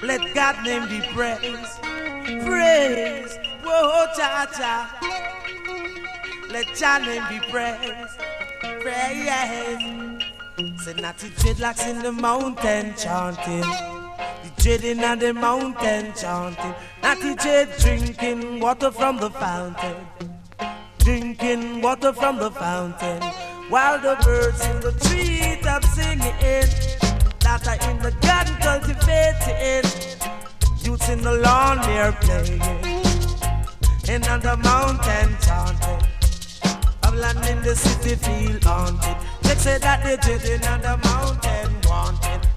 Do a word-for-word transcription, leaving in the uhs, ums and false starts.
Let God's name be praised. Praise. Whoa, cha cha. Let your name be praised. Praise. Say not the dreadlocks in the mountain chanting. The dreading on the mountain chanting. Not the dread drinking water from the fountain. Drinking water from the fountain. While the birds in the treetop singing. That are in the garden cultivating. Youths in the lawn they're playing. And on the mountain chanting. Of land in the city feel haunted. They say that they're dreading on the mountain wanted.